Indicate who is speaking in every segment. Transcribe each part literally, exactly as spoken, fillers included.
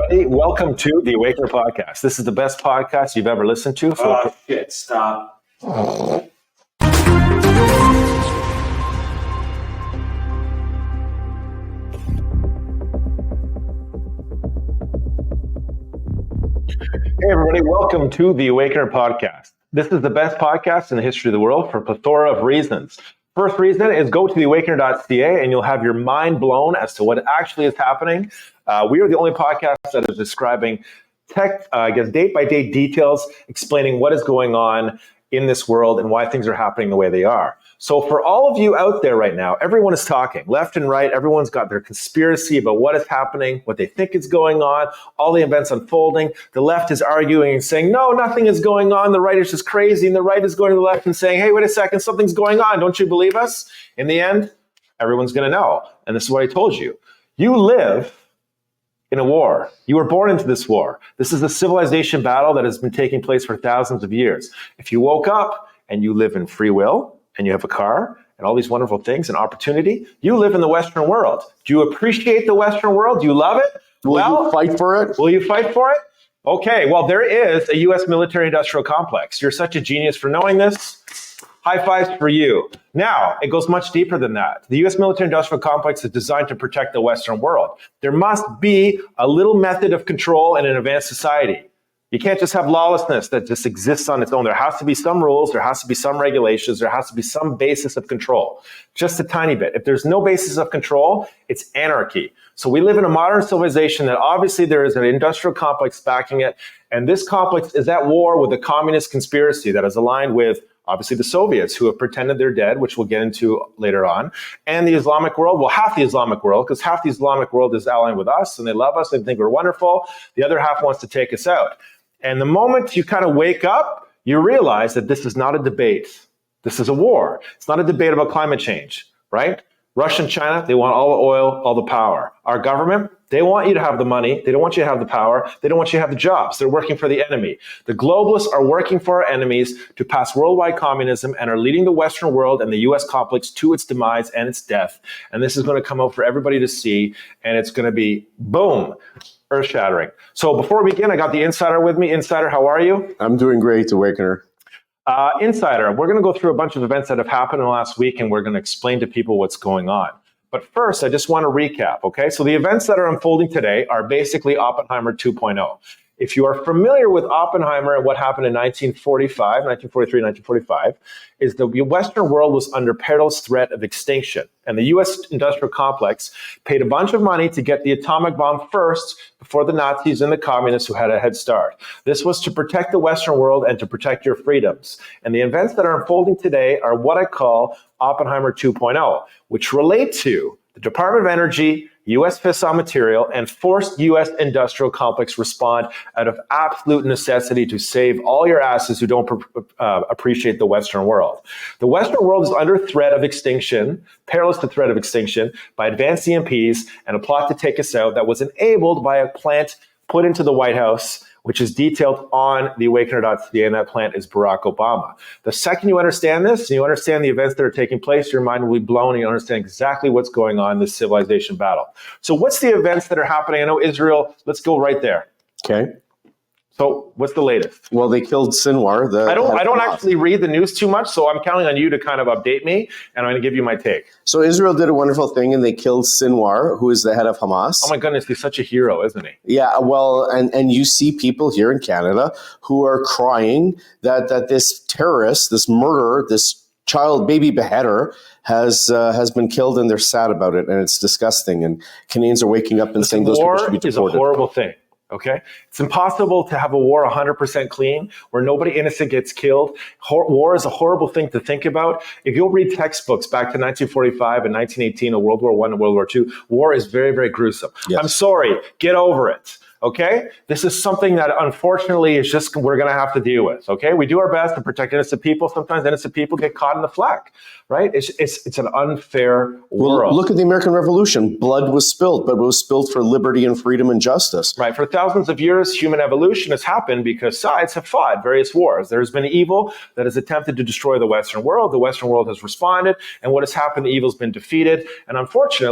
Speaker 1: everybody. Welcome to the Awakener Podcast. This is the best podcast you've ever listened to. For
Speaker 2: oh, shit, stop.
Speaker 1: Hey, everybody. Welcome to the Awakener Podcast. This is the best podcast in the history of the world for a plethora of reasons. First reason is go to the awakener dot c a and you'll have your mind blown as to what actually is happening. Uh, we are the only podcast that is describing tech, uh, I guess, day-by-day details, explaining what is going on in this world and why things are happening the way they are. So for all of you out there right now, everyone is talking left and right. Everyone's got their conspiracy about what is happening, what they think is going on, all the events unfolding. The left is arguing and saying, no, nothing is going on. The right is just crazy. And the right is going to the left and saying, hey, wait a second, something's going on. Don't you believe us? In the end, everyone's going to know. And this is what I told you. You live in a war. You were born into this war. This is a civilization battle that has been taking place for thousands of years. If you woke up and you live in free will, and you have a car and all these wonderful things and opportunity, you live in the Western world. Do you appreciate the Western world? Do you love it?
Speaker 3: Will
Speaker 1: well,
Speaker 3: you fight for it?
Speaker 1: Will you fight for it? Okay, well, there is a U S military industrial complex. You're such a genius for knowing this. High fives for you. Now, it goes much deeper than that. The U S military industrial complex is designed to protect the Western world. There must be a little method of control in an advanced society. You can't just have lawlessness that just exists on its own. There has to be some rules, there has to be some regulations, there has to be some basis of control. Just a tiny bit. If there's no basis of control, it's anarchy. So we live in a modern civilization that obviously there is an industrial complex backing it, and this complex is at war with the communist conspiracy that is aligned with obviously the Soviets, who have pretended they're dead, which we'll get into later on, and the Islamic world, well, half the Islamic world, because half the Islamic world is allying with us, and they love us, and think we're wonderful. The other half wants to take us out. And the moment you kind of wake up, you realize that this is not a debate. This is a war. It's not a debate about climate change, right? Russia and China, they want all the oil, all the power. Our government, they want you to have the money. They don't want you to have the power. They don't want you to have the jobs. They're working for the enemy. The globalists are working for our enemies to pass worldwide communism and are leading the Western world and the U S complex to its demise and its death. And this is going to come out for everybody to see. And it's going to be, boom, earth-shattering. So before we begin, I got the Insider with me. Insider, how are you?
Speaker 3: I'm doing great, Awakener.
Speaker 1: Uh, Insider, we're going to go through a bunch of events that have happened in the last week, and we're going to explain to people what's going on. But first, I just want to recap, okay? So the events that are unfolding today are basically Oppenheimer two point oh. If you are familiar with Oppenheimer and what happened in nineteen forty-five, nineteen forty-three, nineteen forty-five, is the Western world was under perilous threat of extinction. And the U S industrial complex paid a bunch of money to get the atomic bomb first before the Nazis and the communists who had a head start. This was to protect the Western world and to protect your freedoms. And the events that are unfolding today are what I call Oppenheimer two point oh, which relate to the Department of Energy, U S fissile material, and forced U S industrial complex respond out of absolute necessity to save all your asses who don't uh, appreciate the Western world. The Western world is under threat of extinction, perilous to threat of extinction, by advanced E M Ps and a plot to take us out that was enabled by a plant put into the White House, which is detailed on the awakener dot c a, and that plant is Barack Obama. The second you understand this, and you understand the events that are taking place, your mind will be blown and you understand exactly what's going on in this civilization battle. So what's the events that are happening? I know Israel, let's go right there.
Speaker 3: Okay.
Speaker 1: So what's the latest?
Speaker 3: Well, they killed Sinwar. The,
Speaker 1: I don't I don't
Speaker 3: Hamas.
Speaker 1: actually read the news too much, so I'm counting on you to kind of update me, and I'm going to give you my take.
Speaker 3: So Israel did a wonderful thing, and they killed Sinwar, who is the head of Hamas.
Speaker 1: Oh my goodness, he's such a hero, isn't he?
Speaker 3: Yeah, well, and, and you see people here in Canada who are crying that, that this terrorist, this murderer, this child baby beheader has uh, has been killed, and they're sad about it, and it's disgusting. And Canadians are waking up and
Speaker 1: Listen,
Speaker 3: saying those people should be
Speaker 1: deported. War is a horrible thing. Okay, it's impossible to have a war one hundred percent clean where nobody innocent gets killed. Hor- war is a horrible thing to think about. If you'll read textbooks back to nineteen forty-five and nineteen eighteen, or World War One and World War Two, war is very, very gruesome. Yes. I'm sorry, get over it. Okay, this is something that unfortunately is just we're going to have to deal with. Okay, we do our best to protect innocent people. Sometimes innocent people get caught in the flack, right? It's it's it's an unfair
Speaker 3: well,
Speaker 1: world.
Speaker 3: Look at the American Revolution. Blood was spilled, but it was spilled for liberty and freedom and justice.
Speaker 1: Right. For thousands of years, human evolution has happened because sides have fought various wars. There's been evil that has attempted to destroy the Western world. The Western world has responded, and what has happened? The evil's been defeated, and unfortunately,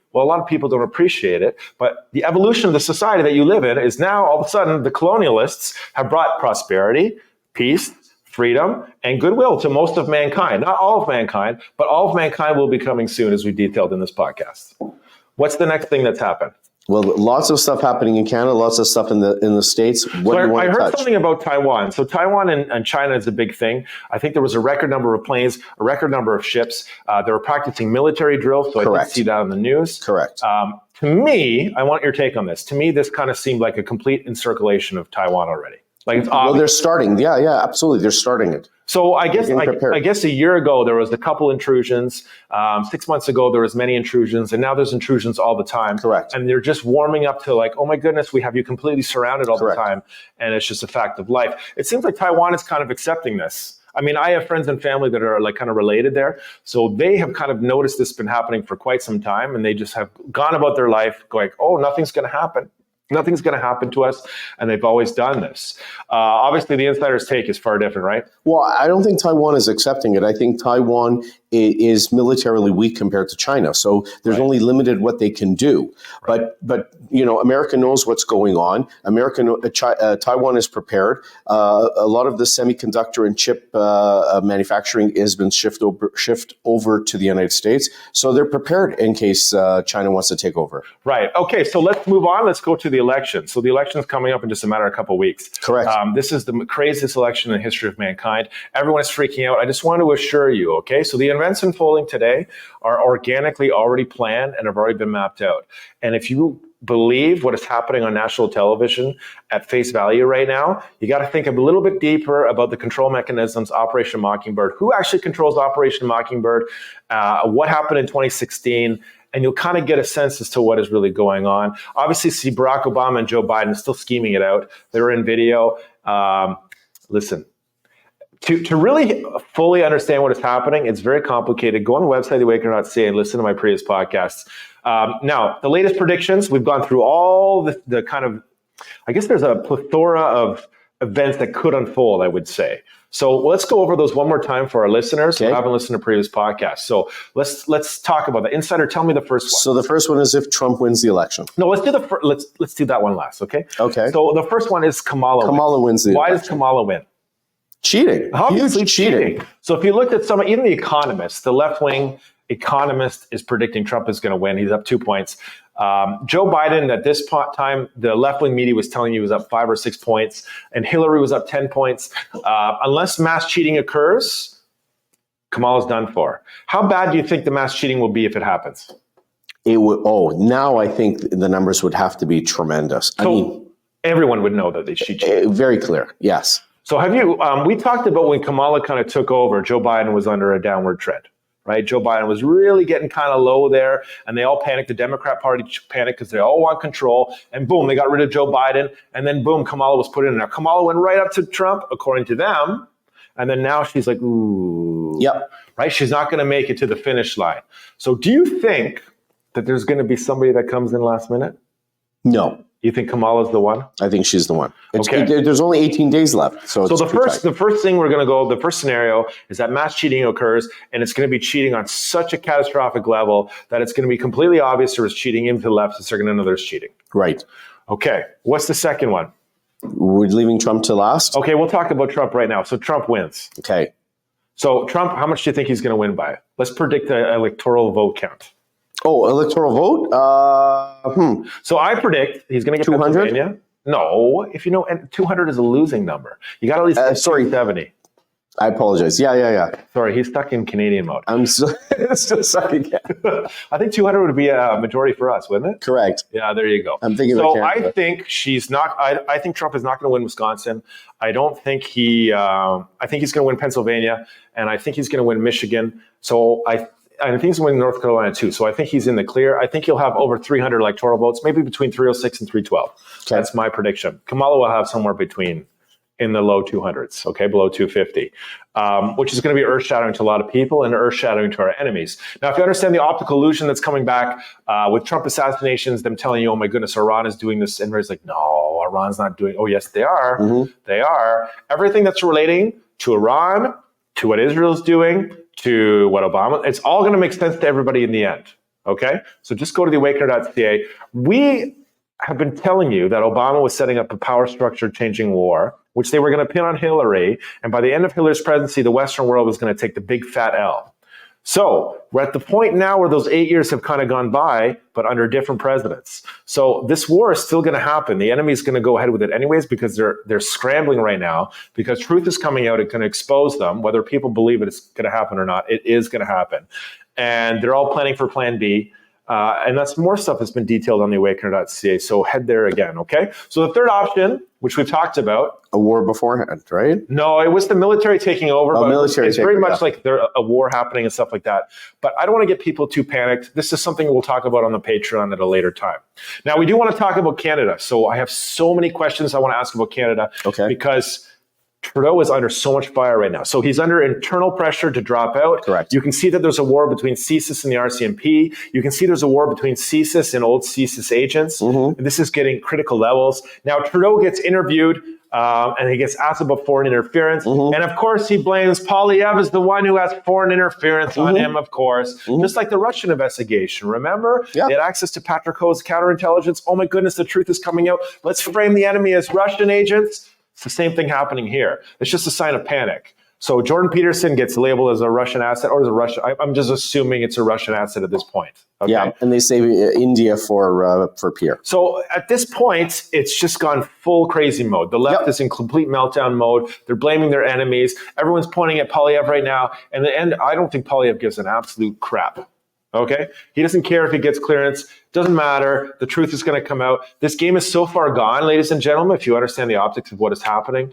Speaker 1: Well, a lot of people don't appreciate it, but the evolution of the society that you live in is now all of a sudden the colonialists have brought prosperity, peace, freedom, and goodwill to most of mankind. Not all of mankind, but all of mankind will be coming soon, as we detailed in this podcast. What's the next thing that's happened?
Speaker 3: Well, lots of stuff happening in Canada, lots of stuff in the in the States. What
Speaker 1: so
Speaker 3: do you
Speaker 1: I,
Speaker 3: want
Speaker 1: I
Speaker 3: to
Speaker 1: heard
Speaker 3: touch?
Speaker 1: something about Taiwan. So Taiwan and, and China is a big thing. I think there was a record number of planes, a record number of ships. Uh, they were practicing military drills, so
Speaker 3: Correct.
Speaker 1: I did see that on the news.
Speaker 3: Correct.
Speaker 1: Um, to me, I want your take on this. To me, this kind of seemed like a complete encirculation of Taiwan already. Like it's
Speaker 3: Well,
Speaker 1: obvious.
Speaker 3: they're starting. Yeah, yeah, absolutely. They're starting it.
Speaker 1: So I guess
Speaker 3: Getting
Speaker 1: I,
Speaker 3: prepared.
Speaker 1: I guess a year ago there was a couple intrusions. Um, six months ago there was many intrusions, and now there's intrusions all the time.
Speaker 3: Correct.
Speaker 1: And they're just warming up to like, oh my goodness, we have you completely surrounded all
Speaker 3: Correct.
Speaker 1: the time, and it's just a fact of life. It seems like Taiwan is kind of accepting this. I mean, I have friends and family that are like kind of related there, so they have kind of noticed this been happening for quite some time, and they just have gone about their life going, oh, nothing's going to happen. Nothing's going to happen to us, and they've always done this. Uh, obviously, the insider's take is far different, right?
Speaker 3: Well, I don't think Taiwan is accepting it. I think Taiwan i- is militarily weak compared to China, so there's
Speaker 1: Right.
Speaker 3: only limited what they can do. But but you know, America knows what's going on. America, kno- uh, Chi- uh, Taiwan is prepared. Uh, a lot of the semiconductor and chip uh, uh, manufacturing has been shift over shift over to the United States, so they're prepared in case uh, China wants to take over.
Speaker 1: Right. Okay. So let's move on. Let's go to the election. So the election is coming up in just a matter of a couple of weeks.
Speaker 3: Correct.
Speaker 1: Um, this is the craziest election in the history of mankind. Everyone is freaking out. I just want to assure you. Okay. So the events unfolding today are organically already planned and have already been mapped out. And if you believe what is happening on national television at face value right now, you got to think a little bit deeper about the control mechanisms, Operation Mockingbird, who actually controls Operation Mockingbird, uh, what happened in twenty sixteen, and you'll kind of get a sense as to what is really going on. Obviously, see Barack Obama and Joe Biden still scheming it out. They're in video. Um, listen, to, to really fully understand what is happening, it's very complicated. Go on the website, the awakener dot c a, and listen to my previous podcasts. Um, now, the latest predictions, we've gone through all the, the kind of, I guess there's a plethora of events that could unfold, I would say. So let's go over those one more time for our listeners
Speaker 3: Okay.
Speaker 1: who haven't listened to previous podcasts. So let's let's talk about that. Insider, tell me the first one.
Speaker 3: So the first one is if Trump wins the election.
Speaker 1: No, let's do the fir- let's let's do that one last, okay?
Speaker 3: Okay.
Speaker 1: So the first one is Kamala.
Speaker 3: Kamala wins the
Speaker 1: Why
Speaker 3: election.
Speaker 1: does Kamala win?
Speaker 3: Cheating.
Speaker 1: Obviously
Speaker 3: Huge cheating.
Speaker 1: So if you looked at some, even the economists, the left-wing economist is predicting Trump is going to win. He's up two points. Um, Joe Biden, at this po- time, the left-wing media was telling you he was up five or six points, and Hillary was up ten points. Uh, unless mass cheating occurs, Kamala's done for. How bad do you think the mass cheating will be if it happens?
Speaker 3: It would. Oh, now I think the numbers would have to be tremendous. I
Speaker 1: So
Speaker 3: mean,
Speaker 1: everyone would know that they she cheated.
Speaker 3: eh, very clear. Yes.
Speaker 1: So have you, um, we talked about when Kamala kind of took over, Joe Biden was under a downward trend, right? Joe Biden was really getting kind of low there, and they all panicked. The Democrat Party panicked because they all want control, and boom, they got rid of Joe Biden, and then boom, Kamala was put in there. Kamala went right up to Trump, according to them, and then now she's like, ooh.
Speaker 3: Yep.
Speaker 1: Right? She's not going to make it to the finish line. So do you think that there's going to be somebody that comes in last minute?
Speaker 3: No.
Speaker 1: You think Kamala's the one?
Speaker 3: I think she's the one. It's,
Speaker 1: Okay.
Speaker 3: it- there's only eighteen days left. So,
Speaker 1: So
Speaker 3: it's
Speaker 1: the
Speaker 3: too
Speaker 1: first,
Speaker 3: tight.
Speaker 1: the first thing we're going to go, the first scenario is that mass cheating occurs, and it's going to be cheating on such a catastrophic level that it's going to be completely obvious there is cheating into the left, so they're going to know there's cheating.
Speaker 3: Right.
Speaker 1: Okay, what's the second one?
Speaker 3: We're leaving Trump to last.
Speaker 1: Okay, we'll talk about Trump right now. So Trump wins.
Speaker 3: Okay.
Speaker 1: So Trump, how much do you think he's going to win by? Let's predict the electoral vote count.
Speaker 3: Oh, electoral vote? Uh, hmm.
Speaker 1: So I predict he's going to get
Speaker 3: two hundred?
Speaker 1: Pennsylvania. No, if you know, and two hundred is a losing number. You got at least
Speaker 3: Uh,
Speaker 1: get
Speaker 3: sorry.
Speaker 1: seventy.
Speaker 3: I apologize. Yeah, yeah, yeah.
Speaker 1: Sorry, he's stuck in Canadian mode.
Speaker 3: I'm still, still sucking.
Speaker 1: I think two hundred would be a majority for us, wouldn't it?
Speaker 3: Correct.
Speaker 1: Yeah, there you go.
Speaker 3: I'm thinking
Speaker 1: So
Speaker 3: about Canada.
Speaker 1: I think she's not. I, I think Trump is not going to win Wisconsin. I don't think he. Um, I think he's going to win Pennsylvania, and I think he's going to win Michigan. So I. I think he's going to win North Carolina too. So I think he's in the clear. I think he'll have over three hundred electoral votes, maybe between three oh six and three twelve.
Speaker 3: Okay.
Speaker 1: That's my prediction. Kamala will have somewhere between in the low two hundreds, okay, below two fifty, um, which is going to be earth-shattering to a lot of people and earth-shattering to our enemies. Now, if you understand the optical illusion that's coming back uh, with Trump assassinations, them telling you, oh my goodness, Iran is doing this, and everybody's like, no, Iran's not doing, oh yes, they are.
Speaker 3: Mhm.
Speaker 1: They are. Everything that's relating to Iran, to what Israel's doing, to what Obama, it's all going to make sense to everybody in the end. Okay? So just go to the awakener dot c a. We have been telling you that Obama was setting up a power structure changing war, which they were going to pin on Hillary. And by the end of Hillary's presidency, the Western world was going to take the big fat L. So we're at the point now where those eight years have kind of gone by, but under different presidents. So this war is still going to happen. The enemy is going to go ahead with it anyways because they're they're scrambling right now because truth is coming out. It's going to expose them. Whether people believe it, it's going to happen or not, it is going to happen. And they're all planning for Plan B. Uh, and that's more stuff that's been detailed on the awakener dot c a. So head there again, okay? So the third option, which we've talked about.
Speaker 3: A war beforehand, right?
Speaker 1: No, it was the military taking over.
Speaker 3: Oh,
Speaker 1: but
Speaker 3: military
Speaker 1: it's very
Speaker 3: taking,
Speaker 1: much
Speaker 3: yeah.
Speaker 1: like there a war happening and stuff like that. But I don't want to get people too panicked. This is something we'll talk about on the Patreon at a later time. Now, we do want to talk about Canada. So I have so many questions I want to ask about Canada.
Speaker 3: Okay.
Speaker 1: Because Trudeau is under so much fire right now. So he's under internal pressure to drop out.
Speaker 3: Correct.
Speaker 1: You can see that there's a war between C S I S and the R C M P. You can see there's a war between C S I S and old C S I S agents.
Speaker 3: Mm-hmm.
Speaker 1: And this is getting critical levels. Now, Trudeau gets interviewed um, and he gets asked about foreign interference.
Speaker 3: Mm-hmm.
Speaker 1: And of course, he blames Poilievre as the one who has foreign interference
Speaker 3: Mm-hmm.
Speaker 1: on him, of course.
Speaker 3: Mm-hmm.
Speaker 1: Just like the Russian investigation. Remember?
Speaker 3: Yeah.
Speaker 1: They had access to Patrick Ho's counterintelligence. Oh my goodness, the truth is coming out. Let's frame the enemy as Russian agents. It's the same thing happening here. It's just a sign of panic. So Jordan Peterson gets labeled as a Russian asset, or as a Russian. I, I'm just assuming it's a Russian asset at this point. Okay?
Speaker 3: Yeah, and they say uh, India for uh, for Pierre.
Speaker 1: So at this point, it's just gone full crazy mode. The left
Speaker 3: Yep.
Speaker 1: is in complete meltdown mode. They're blaming their enemies. Everyone's pointing at Poilievre right now. And the end, I don't think Poilievre gives an absolute crap. Okay? He doesn't care if he gets clearance. Doesn't matter. The truth is going to come out. This game is so far gone, ladies and gentlemen, if you understand the optics of what is happening,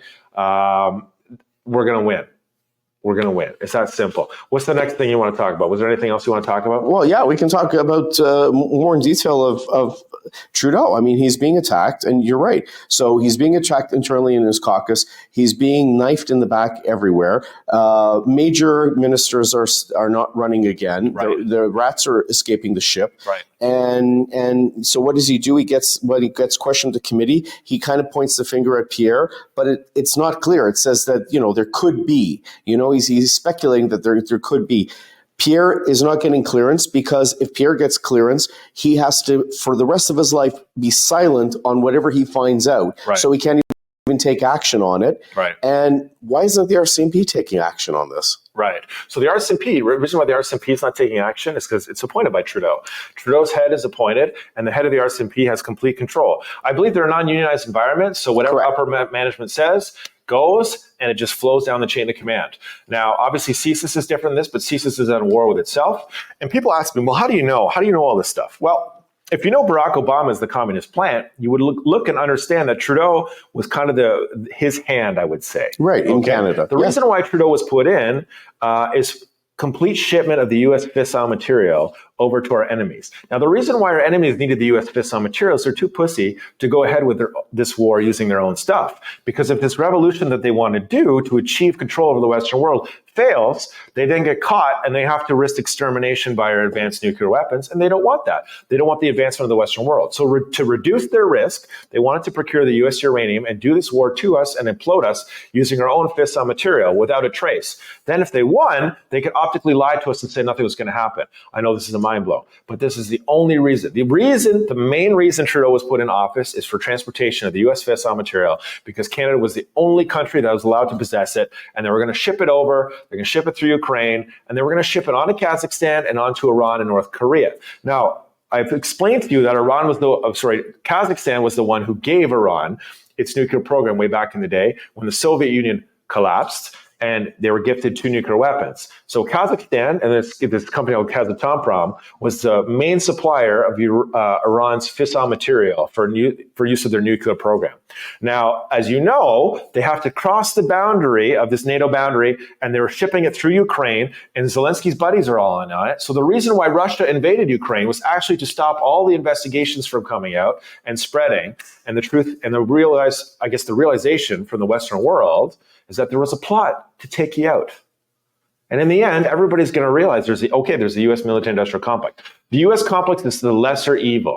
Speaker 1: um, we're going to win. We're going to win. It's that simple. What's the next thing you want to talk about? Was there anything else you want to talk about?
Speaker 3: Well, yeah, we can talk about uh, more in detail of, of Trudeau. I mean, he's being attacked, and you're right. So he's being attacked internally in his caucus. He's being knifed in the back everywhere. Uh, major ministers are are not running again.
Speaker 1: Right.
Speaker 3: The, the rats are escaping the ship.
Speaker 1: Right.
Speaker 3: And and so what does he do? He gets when he gets questioned to committee, he kind of points the finger at Pierre, but it, it's not clear. It says that, you know, there could be, you know, he's he's speculating that there there could be. Pierre is not getting clearance because if Pierre gets clearance, he has to, for the rest of his life, be silent on whatever he finds out.
Speaker 1: Right.
Speaker 3: So he can't even take action on it.
Speaker 1: Right.
Speaker 3: And why isn't the R C M P taking action on this?
Speaker 1: Right. So the R C M P, the reason why the R C M P is not taking action is because it's appointed by Trudeau. Trudeau's head is appointed, and the head of the R C M P has complete control. I believe they're a non-unionized environment, so whatever
Speaker 3: Correct.
Speaker 1: upper ma- management says goes, and it just flows down the chain of command. Now, obviously, C S I S is different than this, but C S I S is at war with itself. And people ask me, well, how do you know? How do you know all this stuff? Well, if you know Barack Obama is the communist plant, you would look, look and understand that Trudeau was kind of the his hand, I would say.
Speaker 3: Right, in Canada.
Speaker 1: The
Speaker 3: Yeah.
Speaker 1: reason why Trudeau was put in uh, is complete shipment of the U S fissile material over to our enemies. Now, the reason why our enemies needed the U S fissile material is they're too pussy to go ahead with their, this war using their own stuff. Because if this revolution that they want to do to achieve control over the Western world fails, they then get caught and they have to risk extermination by our advanced nuclear weapons, and they don't want that. They don't want the advancement of the Western world. So re- to reduce their risk, they wanted to procure the U S uranium and do this war to us and implode us using our own fissile material without a trace. Then if they won, they could optically lie to us and say nothing was going to happen. I know this is a mind blow, but this is the only reason. The reason, the main reason Trudeau was put in office is for transportation of the U S fissile material, because Canada was the only country that was allowed to possess it, and they were going to ship it over. They're going to ship it through Ukraine, and they were going to ship it on to Kazakhstan and onto Iran and North Korea. Now, I've explained to you that Iran was the, oh, sorry, Kazakhstan was the one who gave Iran its nuclear program way back in the day when the Soviet Union collapsed, and they were gifted two nuclear weapons. So Kazakhstan, and this, this company called Kazatomprom, was the main supplier of uh, Iran's fissile material for, new, for use of their nuclear program. Now, as you know, they have to cross the boundary of this NATO boundary, and they were shipping it through Ukraine, and Zelensky's buddies are all in on it. So the reason why Russia invaded Ukraine was actually to stop all the investigations from coming out and spreading. And the truth, and the realize, I guess the realization from the Western world is that there was a plot to take you out. And in the end, everybody's going to realize there's the, okay, there's the U S military industrial complex. The U S complex is the lesser evil.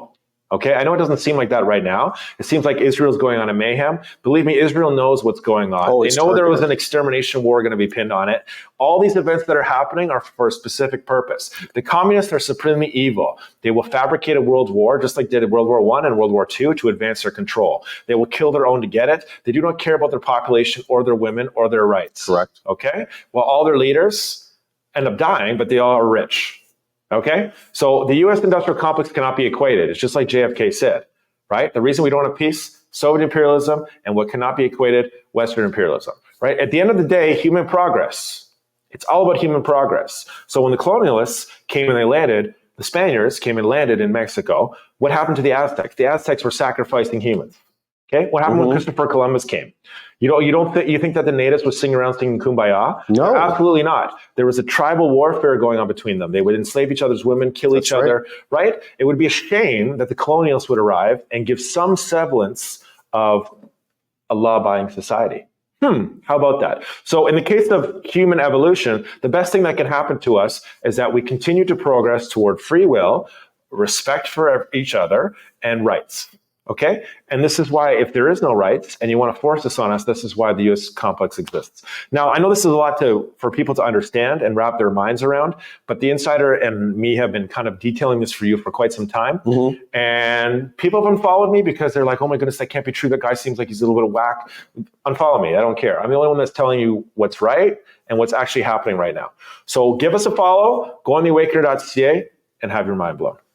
Speaker 1: Okay, I know it doesn't seem like that right now. It seems like Israel's going on a mayhem. Believe me, Israel knows what's going on.
Speaker 3: Oh,
Speaker 1: they
Speaker 3: it's
Speaker 1: know there was
Speaker 3: targeted.
Speaker 1: an extermination war going to be pinned on it. All these events that are happening are for a specific purpose. The communists are supremely evil. They will fabricate a world war, just like they did World War One and World War Two, to advance their control. They will kill their own to get it. They do not care about their population or their women or their rights.
Speaker 3: Correct.
Speaker 1: Okay? Well, all their leaders end up dying, but they all are rich. Okay? So the U S industrial complex cannot be equated. It's just like J F K said. Right? The reason we don't have peace, Soviet imperialism, and what cannot be equated, Western imperialism. Right? At the end of the day, human progress. It's all about human progress. So when the colonialists came and they landed, the Spaniards came and landed in Mexico. What happened to the Aztecs? The Aztecs were sacrificing humans. Okay? What happened
Speaker 3: Mhm.
Speaker 1: when Christopher Columbus came? You don't, you don't think, you think that the natives would sing around singing Kumbaya?
Speaker 3: No.
Speaker 1: Absolutely not. There was a tribal warfare going on between them. They would enslave each other's women, kill
Speaker 3: That's
Speaker 1: each other, right? It would be a shame that the colonialists would arrive and give some semblance of a law-abiding society. Hmm, how about that? So in the case of human evolution, the best thing that can happen to us is that we continue to progress toward free will, respect for each other, and rights. Okay? And this is why, if there is no rights and you want to force this on us, this is why the U S complex exists. Now, I know this is a lot to for people to understand and wrap their minds around, but the Insider and me have been kind of detailing this for you for quite some time.
Speaker 3: Mhm.
Speaker 1: And people have unfollowed me because they're like, oh my goodness, that can't be true. That guy seems like he's a little bit of whack. Unfollow me. I don't care. I'm the only one that's telling you what's right and what's actually happening right now. So give us a follow. Go on the awakener dot c a and have your mind blown.